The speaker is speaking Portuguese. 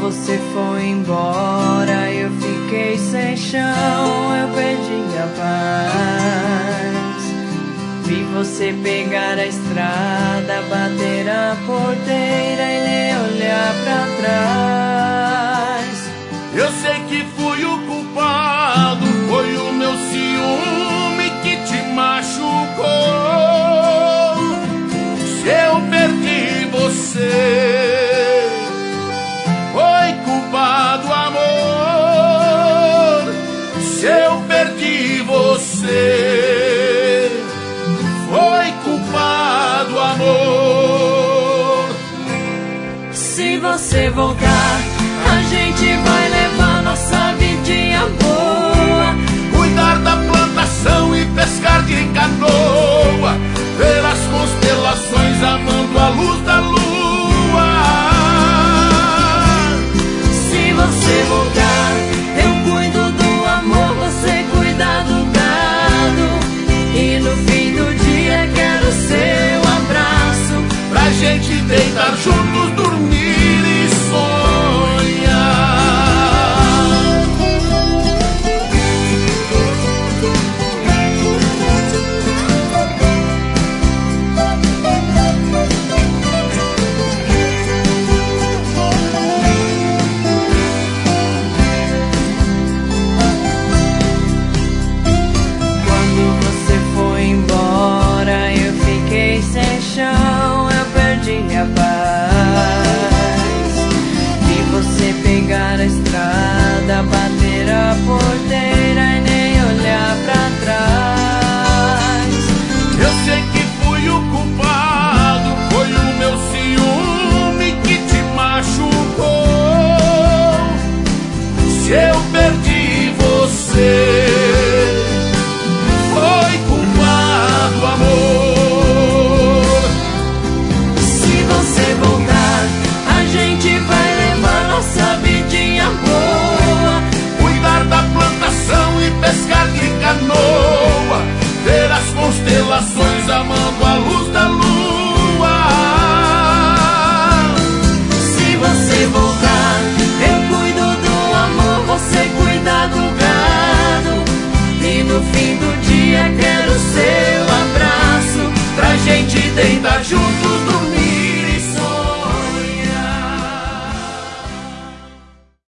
você foi embora, eu fiquei sem chão, eu perdi a paz. Vi você pegar a estrada, bater a porteira e nem olhar pra trás. Eu sei que fui o culpado, foi o meu ciúme que te machucou. Se eu perdi você, foi culpa do amor. Se eu perdi você, foi culpa do amor. Se você voltar, a gente vai levar nossa vidinha boa, cuidar da plantação e pescar de canoa, ver as constelações amando a luz da lua. Se você voltar, eu cuido do amor, você cuida do gado, e no fim do dia quero seu abraço, pra gente deitar juntos, dormir e sonhar. Quando você foi embora, eu fiquei sem chão, eu perdi a paz. Vi você pegar a estrada, bater a porteira e nem olhar pra trás. Eu sei que fui o culpado, foi o meu ciúme que te machucou. Se eu perdi você, foi culpa do amor. Se você voltar, a gente vai levar nossa vidinha boa, Cuidar da plantação e pescar de canoa, ver as constelações amando a luz da lua.